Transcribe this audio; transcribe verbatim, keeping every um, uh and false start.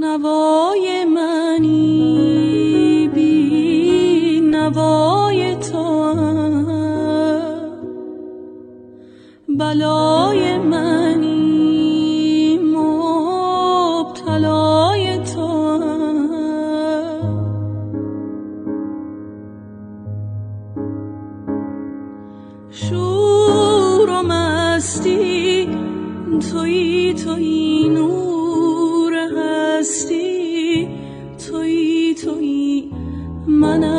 نوای منی بی نوای تو، بلای منی مبتلای تو. شور و مستی تویی، تویی نور هستی، تویی تویی من